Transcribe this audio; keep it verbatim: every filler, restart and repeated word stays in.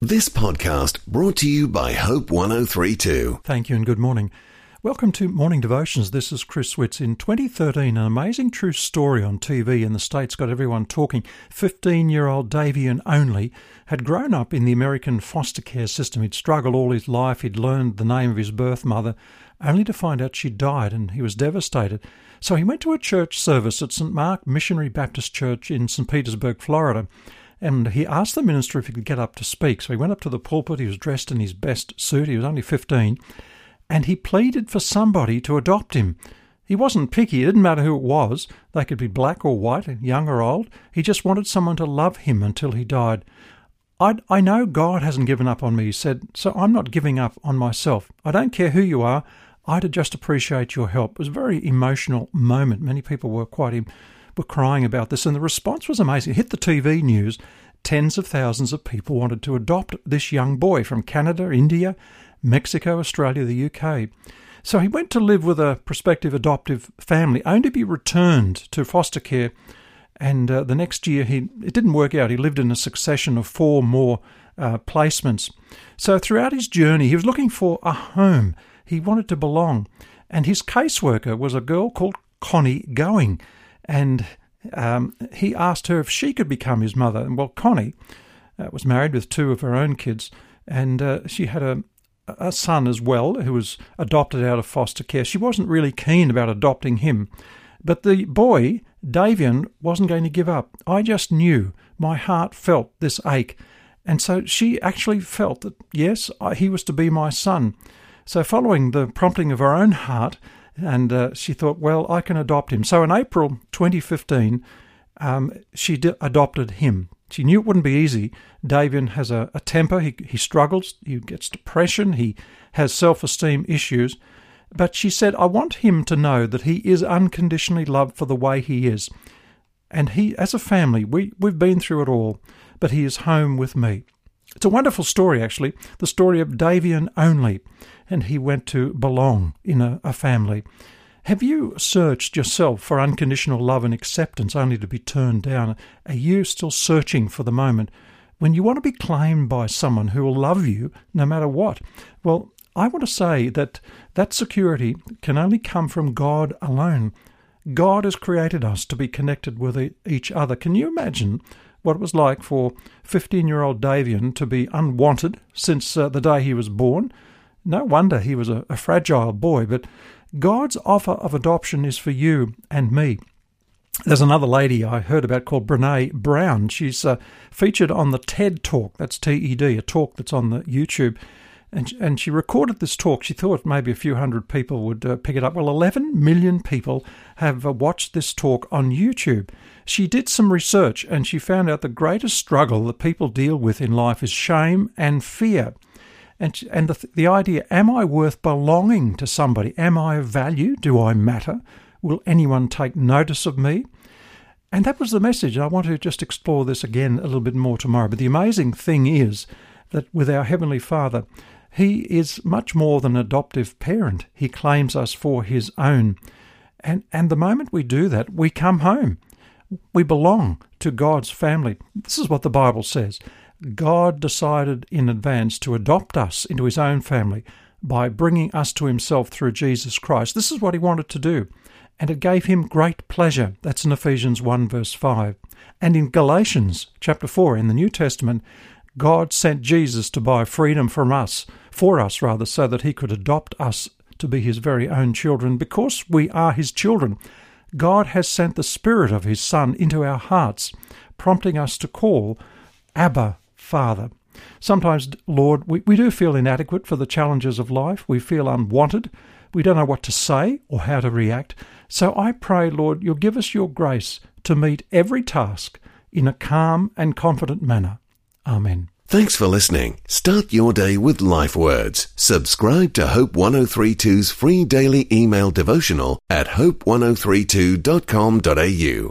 This podcast brought to you by Hope one oh three two. Thank you and good morning. Welcome to Morning Devotions. This is Chris Switz. In twenty thirteen, an amazing true story on T V in the States got everyone talking. fifteen-year-old Davian Only had grown up in the American foster care system. He'd struggled all his life. He'd learned the name of his birth mother, only to find out she died, and he was devastated. So he went to a church service at Saint Mark Missionary Baptist Church in Saint Petersburg, Florida, and he asked the minister if he could get up to speak. So he went up to the pulpit. He was dressed in his best suit. He was only fifteen. And he pleaded for somebody to adopt him. He wasn't picky. It didn't matter who it was. They could be black or white, young or old. He just wanted someone to love him until he died. I, I know God hasn't given up on me, he said, so I'm not giving up on myself. I don't care who you are. I'd just appreciate your help. It was a very emotional moment. Many people were quite were crying about this, and the response was amazing. It hit the T V news. Tens of thousands of people wanted to adopt this young boy from Canada, India, Mexico, Australia, the U K. So he went to live with a prospective adoptive family, only to be returned to foster care. And uh, the next year, he it didn't work out. He lived in a succession of four more uh, placements. So throughout his journey, he was looking for a home. He wanted to belong. And his caseworker was a girl called Connie Going. And um, he asked her if she could become his mother. And well, Connie uh, was married with two of her own kids, and uh, she had a a son as well who was adopted out of foster care. She wasn't really keen about adopting him, but the boy, Davian, wasn't going to give up. I just knew, my heart felt this ache, and so she actually felt that, yes, he was to be my son. So following the prompting of her own heart, and uh, she thought, well, I can adopt him. So in April twenty fifteen, um, she d- adopted him. She knew it wouldn't be easy. Davian has a, a temper. He, he struggles. He gets depression. He has self-esteem issues. But she said, I want him to know that he is unconditionally loved for the way he is. And he, as a family, we, we've been through it all, but he is home with me. It's a wonderful story, actually, the story of Davian Only, and he went to belong in a, a family. Have you searched yourself for unconditional love and acceptance only to be turned down? Are you still searching for the moment when you want to be claimed by someone who will love you no matter what? Well, I want to say that that security can only come from God alone. God has created us to be connected with each other. Can you imagine what it was like for fifteen-year-old Davian to be unwanted since uh, the day he was born? No wonder he was a, a fragile boy, but God's offer of adoption is for you and me. There's another lady I heard about called Brene Brown. She's uh, featured on the TED Talk, that's T E D, a talk that's on the YouTube. And, and she recorded this talk. She thought maybe a few hundred people would uh, pick it up. Well, eleven million people have uh, watched this talk on YouTube. She did some research and she found out the greatest struggle that people deal with in life is shame and fear. And and the the idea, am I worth belonging to somebody? Am I of value? Do I matter? Will anyone take notice of me? And that was the message. I want to just explore this again a little bit more tomorrow. But the amazing thing is that with our Heavenly Father, He is much more than an adoptive parent. He claims us for His own. And, and the moment we do that, we come home. We belong to God's family. This is what the Bible says. God decided in advance to adopt us into His own family by bringing us to Himself through Jesus Christ. This is what He wanted to do, and it gave Him great pleasure. That's in Ephesians one verse five. And in Galatians chapter four in the New Testament, God sent Jesus to buy freedom from us, for us rather, so that He could adopt us to be His very own children. Because we are His children, God has sent the Spirit of His Son into our hearts, prompting us to call, Abba, Father. Sometimes, Lord, we, we do feel inadequate for the challenges of life. We feel unwanted. We don't know what to say or how to react. So I pray, Lord, you'll give us your grace to meet every task in a calm and confident manner. Amen. Thanks for listening. Start your day with Life Words. Subscribe to Hope one oh three two's free daily email devotional at hope one oh three two dot com dot a u.